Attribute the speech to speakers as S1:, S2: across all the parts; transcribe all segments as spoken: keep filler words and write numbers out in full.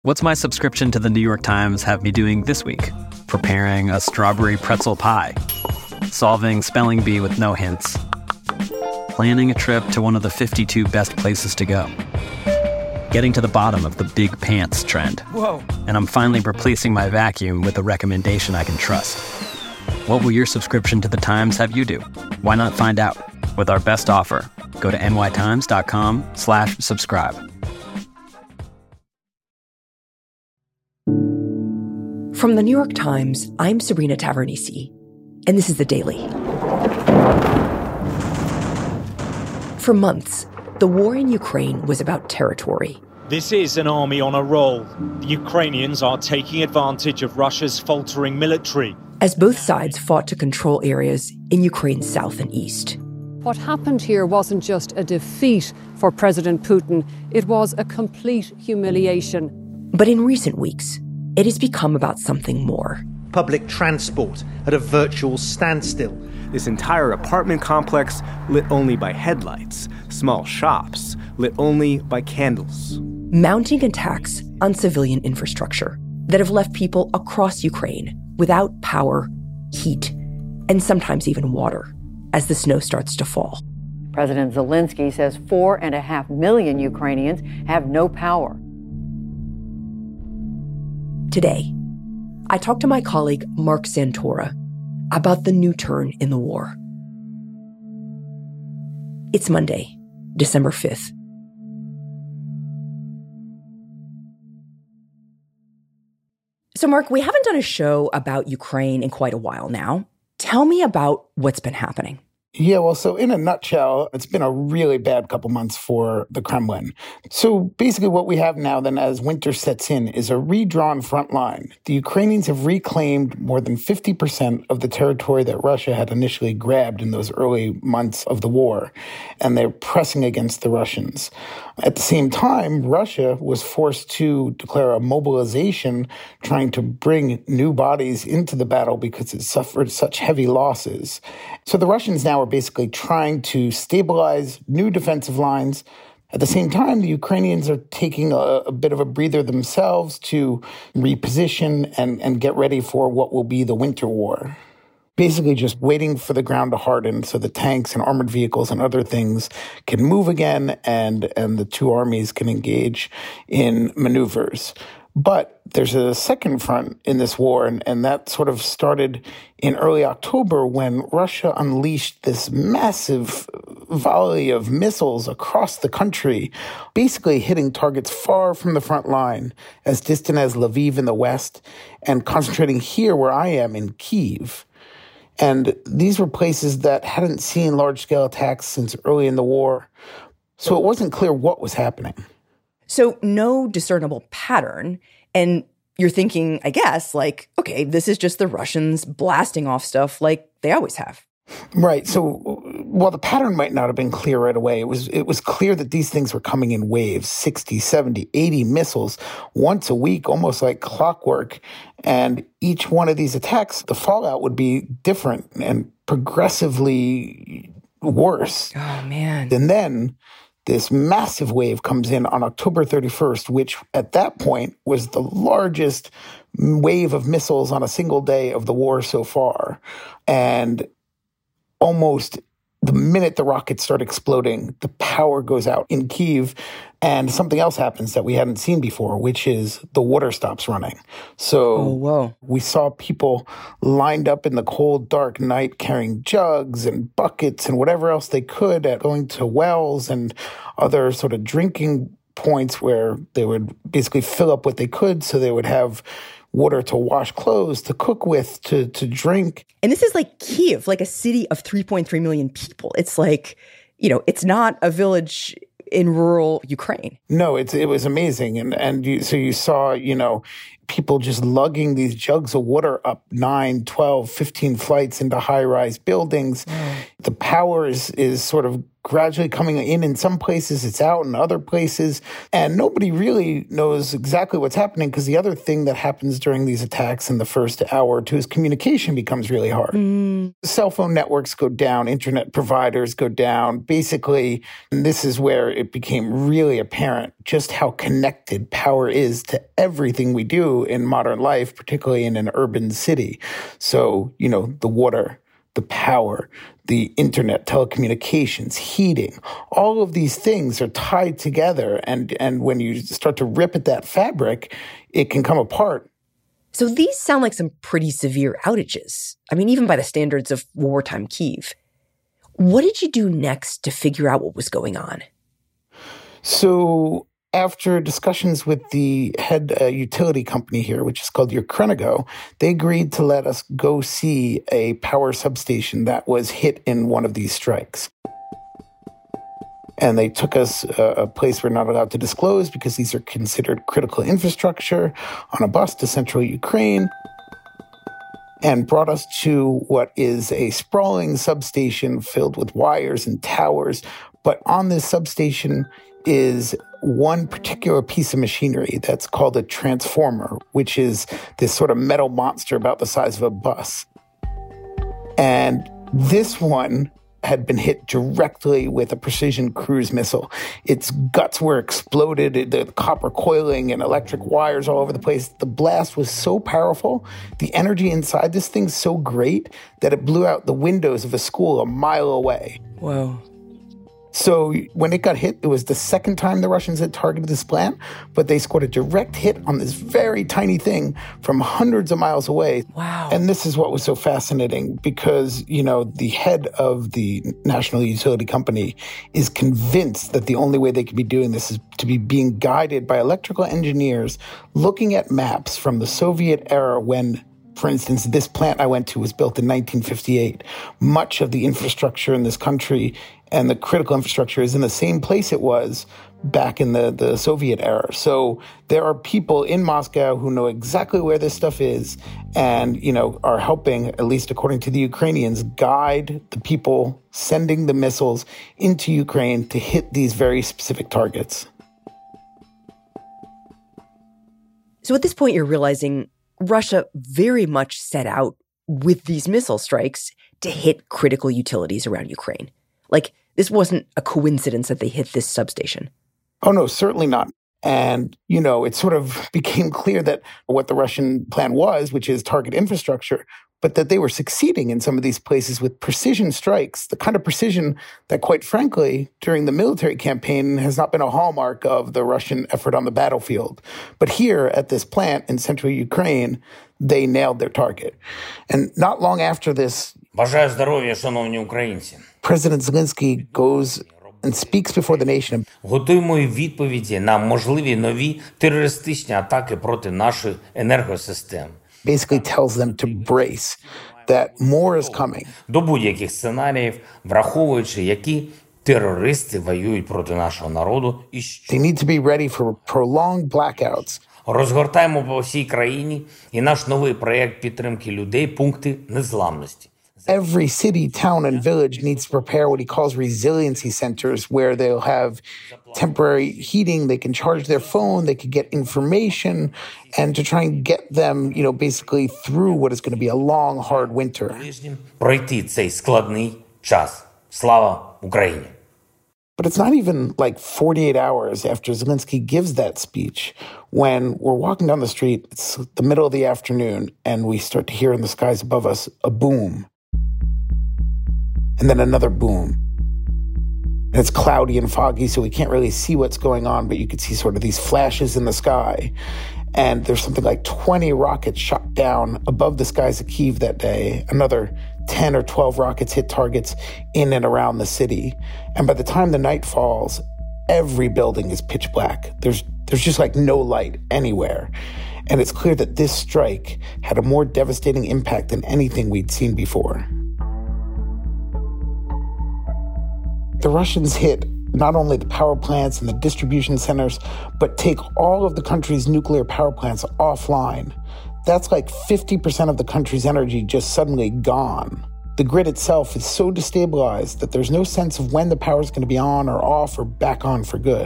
S1: What's my subscription to the New York Times have me doing this week? Preparing a strawberry pretzel pie, solving spelling bee with no hints, planning a trip to one of the fifty-two best places to go, getting to the bottom of the big pants trend.
S2: Whoa.
S1: And I'm finally replacing my vacuum with a recommendation I can trust. What will your subscription to the Times have you do? Why not find out with our best offer? Go to nytimes.com slash subscribe.
S3: From the New York Times, I'm Sabrina Tavernise, and this is The Daily. For months, the war in Ukraine was about territory.
S4: This is an army on a roll. The Ukrainians are taking advantage of Russia's faltering military,
S3: as both sides fought to control areas in Ukraine's south and east.
S5: What happened here wasn't just a defeat for President Putin, it was a complete humiliation.
S3: But in recent weeks, it has become about something more.
S6: Public transport at a virtual standstill.
S7: This entire apartment complex lit only by headlights. Small shops lit only by candles.
S3: Mounting attacks on civilian infrastructure that have left people across Ukraine without power, heat, and sometimes even water as the snow starts to fall.
S8: President Zelensky says four and a half million Ukrainians have no power.
S3: Today, I talked to my colleague Mark Santora about the new turn in the war. It's Monday, December fifth. So, Mark, we haven't done a show about Ukraine in quite a while now. Tell me about what's been happening.
S9: Yeah, well, so in a nutshell, it's been a really bad couple months for the Kremlin. So basically what we have now then as winter sets in is a redrawn front line. The Ukrainians have reclaimed more than fifty percent of the territory that Russia had initially grabbed in those early months of the war, and they're pressing against the Russians. At the same time, Russia was forced to declare a mobilization trying to bring new bodies into the battle because it suffered such heavy losses. So the Russians now are basically trying to stabilize new defensive lines. At the same time, the Ukrainians are taking a, a bit of a breather themselves to reposition and, and get ready for what will be the winter war. Basically just waiting for the ground to harden so the tanks and armored vehicles and other things can move again and, and the two armies can engage in maneuvers. But there's a second front in this war, and, and that sort of started in early October when Russia unleashed this massive volley of missiles across the country, basically hitting targets far from the front line, as distant as Lviv in the west, and concentrating here where I am in Kyiv. And these were places that hadn't seen large-scale attacks since early in the war, so it wasn't clear what was happening.
S3: So no discernible pattern, and you're thinking, I guess, like, okay, this is just the Russians blasting off stuff like they always have.
S9: Right. So while the pattern might not have been clear right away, it was it was clear that these things were coming in waves, sixty, seventy, eighty missiles once a week, almost like clockwork. And each one of these attacks, the fallout would be different and progressively worse.
S3: Oh, man.
S9: And then this massive wave comes in on October thirty-first, which at that point was the largest wave of missiles on a single day of the war so far. And almost the minute the rockets start exploding, the power goes out in Kyiv, and something else happens that we hadn't seen before, which is the water stops running. So
S3: oh, whoa.
S9: We saw people lined up in the cold, dark night carrying jugs and buckets and whatever else they could, at going to wells and other sort of drinking points where they would basically fill up what they could so they would have water to wash clothes, to cook with, to to drink.
S3: And this is like Kyiv, like a city of three point three million people. It's like, you know, it's not a village in rural Ukraine.
S9: No, it's it was amazing. And and you, so you saw, you know, people just lugging these jugs of water up nine, twelve, fifteen flights into high-rise buildings. Mm. The power is, is sort of gradually coming in. In some places, it's out in other places. And nobody really knows exactly what's happening, because the other thing that happens during these attacks in the first hour or two is communication becomes really hard. Mm. Cell phone networks go down, internet providers go down. Basically, and this is where it became really apparent just how connected power is to everything we do in modern life, particularly in an urban city. So, you know, the water, the power, the internet, telecommunications, heating, all of these things are tied together. And, and when you start to rip at that fabric, it can come apart.
S3: So these sound like some pretty severe outages. I mean, even by the standards of wartime Kyiv. What did you do next to figure out what was going on?
S9: So after discussions with the head uh, utility company here, which is called Ukrenergo, they agreed to let us go see a power substation that was hit in one of these strikes. And they took us uh, a place we're not allowed to disclose because these are considered critical infrastructure, on a bus to central Ukraine, and brought us to what is a sprawling substation filled with wires and towers. But on this substation is one particular piece of machinery that's called a transformer, which is this sort of metal monster about the size of a bus. And this one had been hit directly with a precision cruise missile. Its guts were exploded, the copper coiling and electric wires all over the place. The blast was so powerful, the energy inside this thing so great, that it blew out the windows of a school a mile away.
S3: Whoa.
S9: So when it got hit, it was the second time the Russians had targeted this plant, but they scored a direct hit on this very tiny thing from hundreds of miles away.
S3: Wow.
S9: And this is what was so fascinating, because, you know, the head of the national utility company is convinced that the only way they could be doing this is to be being guided by electrical engineers looking at maps from the Soviet era when, for instance, this plant I went to was built in nineteen fifty-eight. Much of the infrastructure in this country and the critical infrastructure is in the same place it was back in the, the Soviet era. So there are people in Moscow who know exactly where this stuff is and, you know, are helping, at least according to the Ukrainians, guide the people sending the missiles into Ukraine to hit these very specific targets.
S3: So at this point, you're realizing Russia very much set out with these missile strikes to hit critical utilities around Ukraine. Like, this wasn't a coincidence that they hit this substation.
S9: Oh, no, certainly not. And, you know, it sort of became clear that what the Russian plan was, which is target infrastructure, but that they were succeeding in some of these places with precision strikes, the kind of precision that, quite frankly, during the military campaign has not been a hallmark of the Russian effort on the battlefield. But here at this plant in central Ukraine, they nailed their target. And not long after this,
S2: Бажаю здоров'я, шановні українці.
S9: President Zelensky goes and speaks before the nation.
S2: Готуємо відповіді на можливі нові терористичні атаки проти нашої енергосистеми.
S9: Basically tells them to brace, that more is coming.
S2: До будь-яких сценаріїв, враховуючи, які терористи воюють проти нашого народу і що.
S9: They need to be ready for prolonged blackouts.
S2: Розгортаємо по всій країні і наш новий проєкт підтримки людей пункти незламності.
S9: Every city, town, and village needs to prepare what he calls resiliency centers, where they'll have temporary heating, they can charge their phone, they can get information, and to try and get them, you know, basically through what is going to be a long, hard winter.
S2: Пройти цей складний час. Слава Україні!
S9: But it's not even like forty-eight hours after Zelensky gives that speech when we're walking down the street, it's the middle of the afternoon, and we start to hear in the skies above us a boom. And then another boom. And it's cloudy and foggy, so we can't really see what's going on, but you can see sort of these flashes in the sky. And there's something like twenty rockets shot down above the skies of Kyiv that day. Another ten or twelve rockets hit targets in and around the city. And by the time the night falls, every building is pitch black. There's there's just like no light anywhere. And it's clear that this strike had a more devastating impact than anything we'd seen before. The Russians hit not only the power plants and the distribution centers, but take all of the country's nuclear power plants offline. That's like fifty percent of the country's energy just suddenly gone. The grid itself is so destabilized that there's no sense of when the power is going to be on or off or back on for good.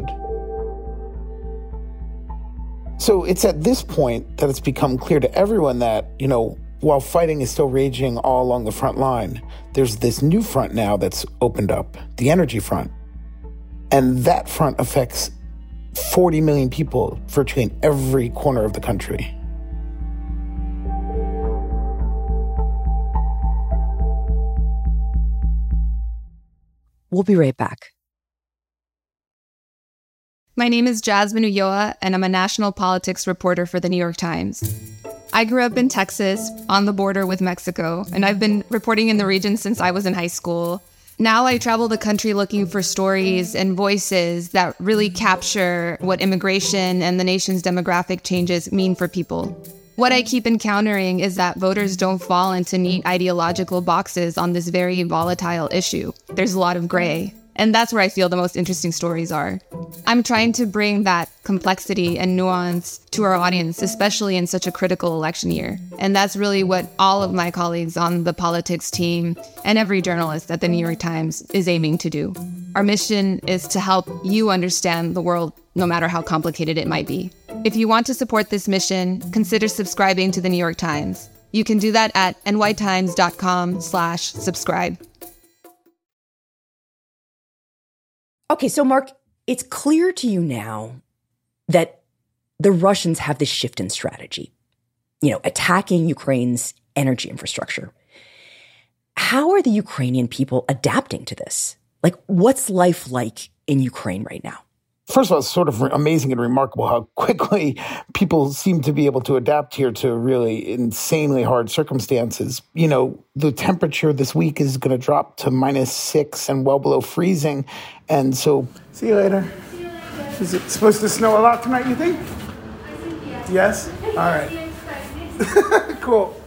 S9: So it's at this point that it's become clear to everyone that, you know, while fighting is still raging all along the front line, there's this new front now that's opened up, the energy front. And that front affects forty million people virtually in every corner of the country.
S3: We'll be right back.
S10: My name is Jasmine Ulloa, and I'm a national politics reporter for the New York Times. I grew up in Texas, on the border with Mexico, and I've been reporting in the region since I was in high school. Now I travel the country looking for stories and voices that really capture what immigration and the nation's demographic changes mean for people. What I keep encountering is that voters don't fall into neat ideological boxes on this very volatile issue. There's a lot of gray. And that's where I feel the most interesting stories are. I'm trying to bring that complexity and nuance to our audience, especially in such a critical election year. And that's really what all of my colleagues on the politics team and every journalist at the New York Times is aiming to do. Our mission is to help you understand the world, no matter how complicated it might be. If you want to support this mission, consider subscribing to the New York Times. You can do that at nytimes.com slash subscribe.
S3: Okay, so Mark, it's clear to you now that the Russians have this shift in strategy, you know, attacking Ukraine's energy infrastructure. How are the Ukrainian people adapting to this? Like, what's life like in Ukraine right now?
S9: First of all, it's sort of amazing and remarkable how quickly people seem to be able to adapt here to really insanely hard circumstances. You know, the temperature this week is going to drop to minus six and well below freezing. And so...
S11: See you later. See you later. Is it supposed to snow a lot tonight, you think?
S12: I think yes.
S11: Yes? All right. Cool.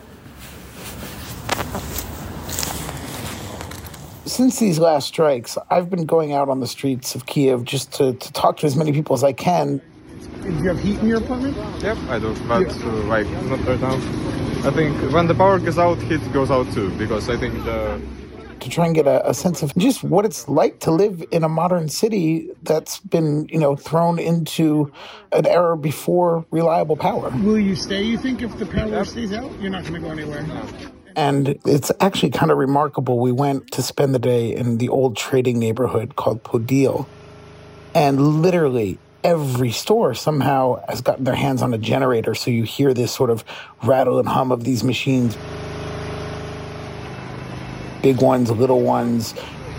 S9: Since these last strikes, I've been going out on the streets of Kiev just to, to talk to as many people as I can.
S11: Do you have heat in your apartment?
S13: Yep, I do, but yeah. uh, like not right now. I think when the power goes out, heat goes out too, because I think the...
S9: To try and get a, a sense of just what it's like to live in a modern city that's been, you know, thrown into an era before reliable power.
S11: Will you stay, you think, if the power yep. stays out? You're not going to go anywhere? No.
S9: And it's actually kind of remarkable. We went to spend the day in the old trading neighborhood called Podil. And literally every store somehow has gotten their hands on a generator. So you hear this sort of rattle and hum of these machines. Big ones, little ones,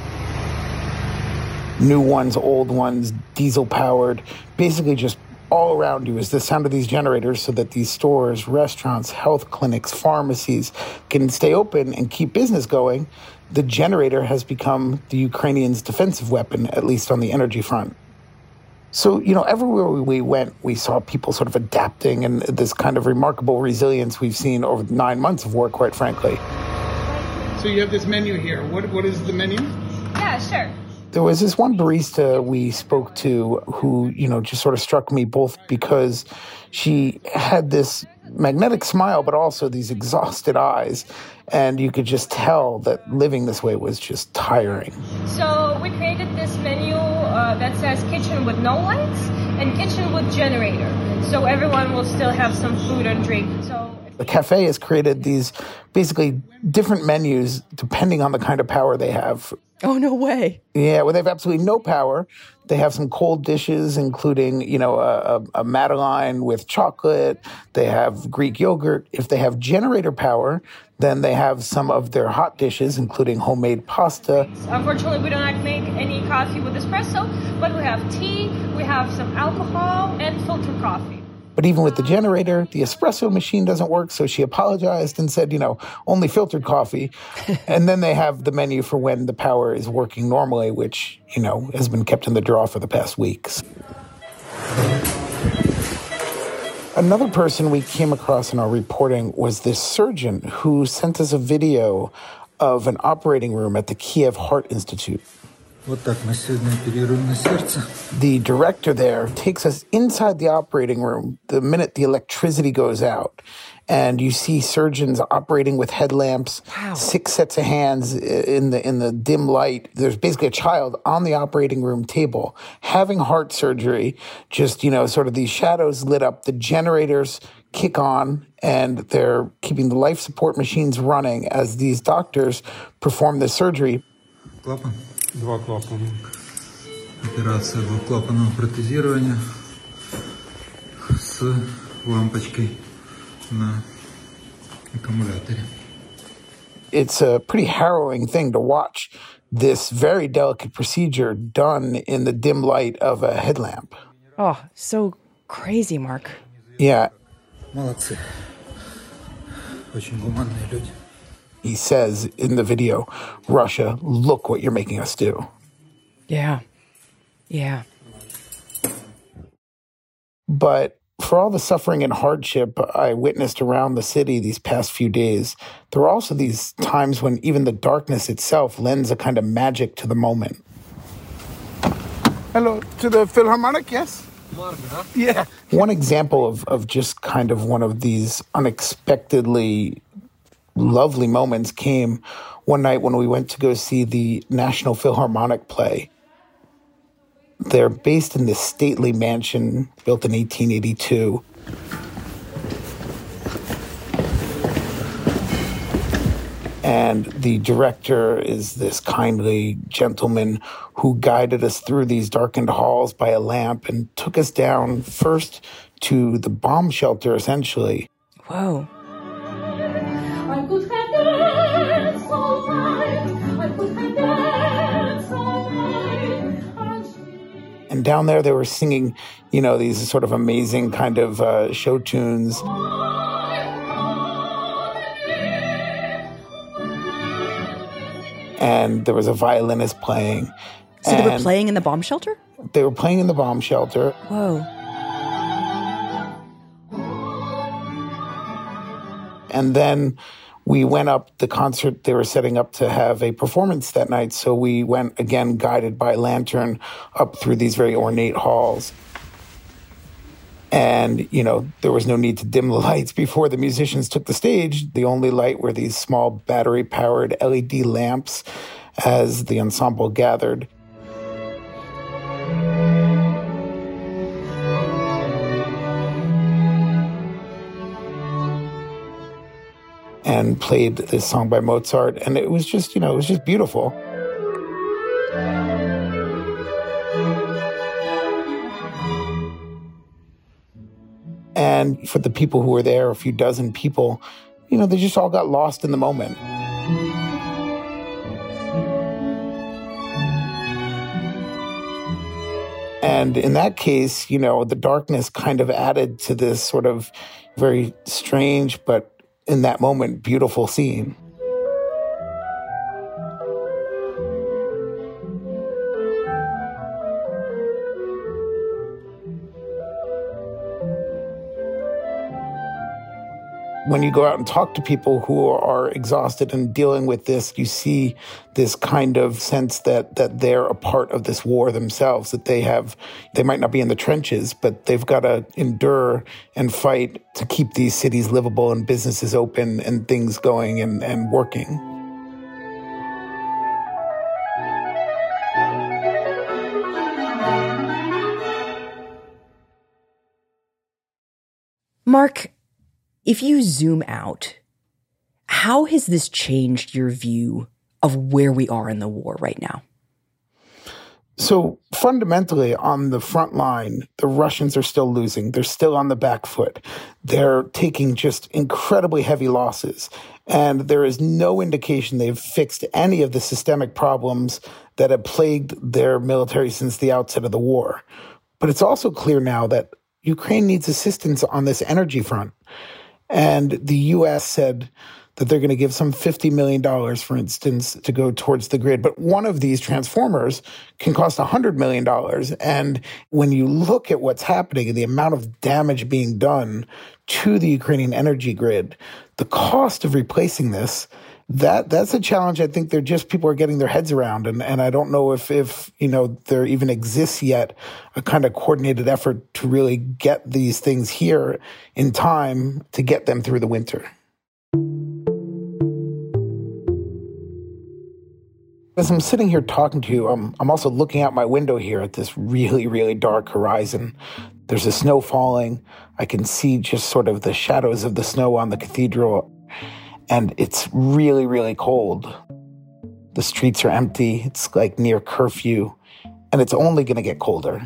S9: new ones, old ones, diesel powered, basically just all around you is the sound of these generators so that these stores, restaurants, health clinics, pharmacies can stay open and keep business going. The generator has become the Ukrainians' defensive weapon, at least on the energy front. So, you know, everywhere we went, we saw people sort of adapting and this kind of remarkable resilience we've seen over nine months of war, quite frankly.
S11: So you have this menu here. What What is the menu?
S12: Yeah, sure.
S9: There was this one barista we spoke to who, you know, just sort of struck me both because she had this magnetic smile, but also these exhausted eyes. And you could just tell that living this way was just tiring.
S12: So we created this menu uh, that says kitchen with no lights and kitchen with generator. So everyone will still have some food and drink. So
S9: the cafe has created these basically different menus depending on the kind of power they have.
S3: Oh, no way.
S9: Yeah, when they have absolutely no power, they have some cold dishes, including, you know, a, a Madeleine with chocolate. They have Greek yogurt. If they have generator power, then they have some of their hot dishes, including homemade pasta.
S12: Unfortunately, we don't make any coffee with espresso, but we have tea, we have some alcohol, and filter coffee.
S9: But even with the generator, the espresso machine doesn't work, so she apologized and said, you know, only filtered coffee. And then they have the menu for when the power is working normally, which, you know, has been kept in the drawer for the past weeks. Another person we came across in our reporting was this surgeon who sent us a video of an operating room at the Kiev Heart Institute. The director there takes us inside the operating room the minute the electricity goes out. And you see surgeons operating with headlamps, wow. six sets of hands in the in the dim light. There's basically a child on the operating room table having heart surgery. Just, you know, sort of these shadows lit up. The generators kick on, and they're keeping the life support machines running as these doctors perform the surgery.
S14: Клапан. Два клапана. Операция двухклапанного протезирования с лампочкой на аккумуляторе.
S9: It's a pretty harrowing thing to watch this very delicate procedure done in the dim light of a headlamp.
S3: Oh, so crazy, Mark.
S9: Yeah.
S14: Молодцы. Очень гуманные люди.
S9: He says in the video, Russia, look what you're making us do.
S3: Yeah. Yeah.
S9: But for all the suffering and hardship I witnessed around the city these past few days, there are also these times when even the darkness itself lends a kind of magic to the moment.
S11: Hello, to the Philharmonic, yes? Yeah.
S9: One example of, of just kind of one of these unexpectedly lovely moments came one night when we went to go see the National Philharmonic play. They're based in this stately mansion built in eighteen eighty-two. And the director is this kindly gentleman who guided us through these darkened halls by a lamp and took us down first to the bomb shelter, essentially.
S3: Whoa.
S15: I could have danced all night. I could have danced all night.
S9: And down there they were singing, you know, these sort of amazing kind of uh, show tunes. And there was a violinist playing.
S3: So they were playing in the bomb shelter?
S9: They were playing in the bomb shelter.
S3: Whoa.
S9: And then we went up the concert. They were setting up to have a performance that night. So we went, again, guided by lantern up through these very ornate halls. And, you know, there was no need to dim the lights before the musicians took the stage. The only light were these small battery-powered L E D lamps as the ensemble gathered. And played this song by Mozart. And it was just, you know, it was just beautiful. And for the people who were there, a few dozen people, you know, they just all got lost in the moment. And in that case, you know, the darkness kind of added to this sort of very strange, but in that moment, beautiful scene. When you go out and talk to people who are exhausted and dealing with this, you see this kind of sense that that they're a part of this war themselves, that they have, they might not be in the trenches, but they've got to endure and fight to keep these cities livable and businesses open and things going and, and working.
S3: Mark, if you zoom out, how has this changed your view of where we are in the war right now?
S9: So fundamentally, on the front line, the Russians are still losing. They're still on the back foot. They're taking just incredibly heavy losses. And there is no indication they've fixed any of the systemic problems that have plagued their military since the outset of the war. But it's also clear now that Ukraine needs assistance on this energy front. And the U S said that they're going to give some fifty million dollars, for instance, to go towards the grid. But one of these transformers can cost one hundred million dollars. And when you look at what's happening and the amount of damage being done to the Ukrainian energy grid, the cost of replacing this That that's a challenge I think they're just people are getting their heads around. And, and I don't know if, if, you know, there even exists yet a kind of coordinated effort to really get these things here in time to get them through the winter. As I'm sitting here talking to you, I'm, I'm also looking out my window here at this really, really dark horizon. There's the snow falling. I can see just sort of the shadows of the snow on the cathedral. And it's really, really cold. The streets are empty. It's like near curfew. And it's only going to get colder.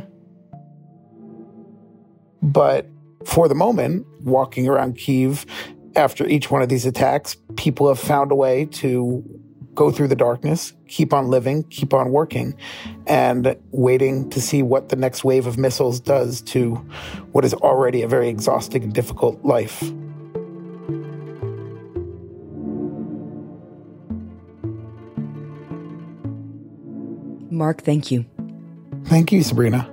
S9: But for the moment, walking around Kyiv, after each one of these attacks, people have found a way to go through the darkness, keep on living, keep on working, and waiting to see what the next wave of missiles does to what is already a very exhausting and difficult life.
S3: Mark, thank you.
S9: Thank you, Sabrina.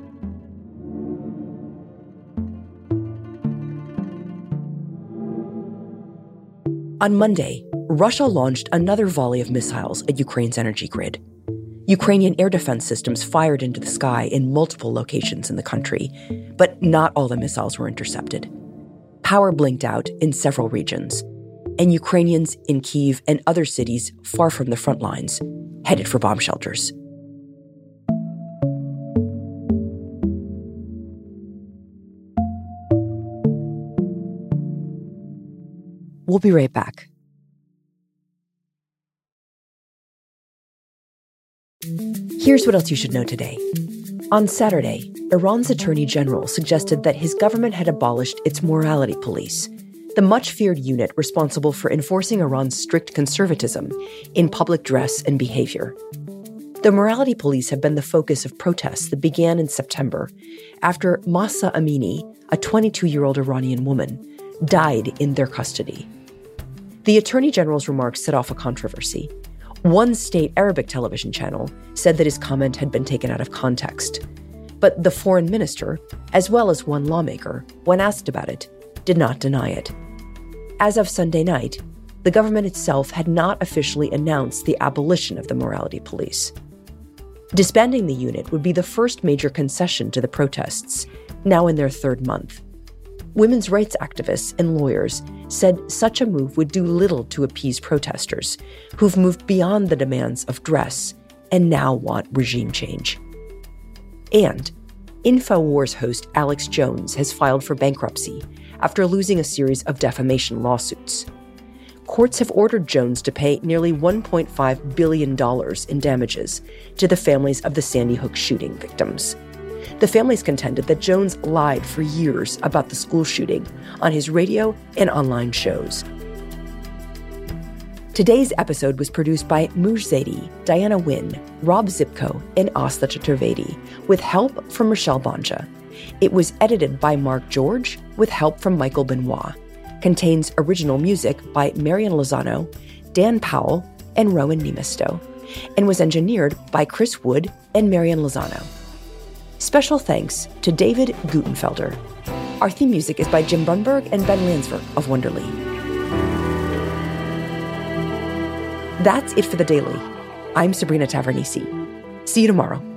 S3: On Monday, Russia launched another volley of missiles at Ukraine's energy grid. Ukrainian air defense systems fired into the sky in multiple locations in the country, but not all the missiles were intercepted. Power blinked out in several regions, and Ukrainians in Kyiv and other cities far from the front lines headed for bomb shelters. We'll be right back. Here's what else you should know today. On Saturday, Iran's attorney general suggested that his government had abolished its morality police, the much-feared unit responsible for enforcing Iran's strict conservatism in public dress and behavior. The morality police have been the focus of protests that began in September after Mahsa Amini, a twenty-two-year-old Iranian woman, died in their custody. The Attorney General's remarks set off a controversy. One state Arabic television channel said that his comment had been taken out of context. But the foreign minister, as well as one lawmaker, when asked about it, did not deny it. As of Sunday night, the government itself had not officially announced the abolition of the morality police. Disbanding the unit would be the first major concession to the protests, now in their third month. Women's rights activists and lawyers said such a move would do little to appease protesters, who've moved beyond the demands of dress and now want regime change. And InfoWars host Alex Jones has filed for bankruptcy after losing a series of defamation lawsuits. Courts have ordered Jones to pay nearly one point five billion dollars in damages to the families of the Sandy Hook shooting victims. The families contended that Jones lied for years about the school shooting on his radio and online shows. Today's episode was produced by Muj Zaidi, Diana Wynn, Rob Zipko, and Asta Chaturvedi, with help from Rochelle Banja. It was edited by Mark George, with help from Michael Benoit. Contains original music by Marian Lozano, Dan Powell, and Rowan Nemisto, and was engineered by Chris Wood and Marian Lozano. Special thanks to David Gutenfelder. Our theme music is by Jim Brunberg and Ben Lansford of Wonderly. That's it for The Daily. I'm Sabrina Tavernisi. See you tomorrow.